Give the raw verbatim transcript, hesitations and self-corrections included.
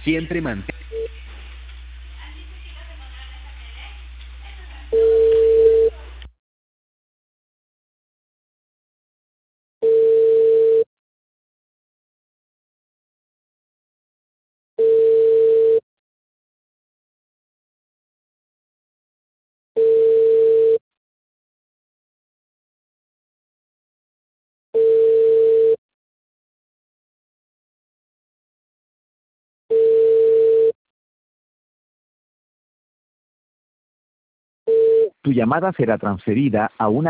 Siempre mantén. Tu llamada será transferida a una